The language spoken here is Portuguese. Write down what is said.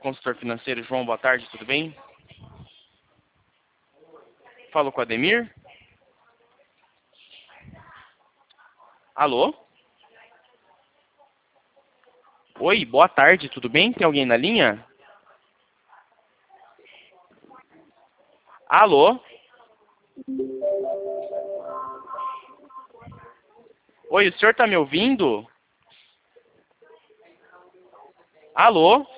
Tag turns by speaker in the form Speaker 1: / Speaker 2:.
Speaker 1: consultor financeiro. João, boa tarde, tudo bem? Falo com o Ademir. Alô? Oi, boa tarde, tudo bem? Tem alguém na linha? Alô? Oi, o senhor tá me ouvindo? Alô?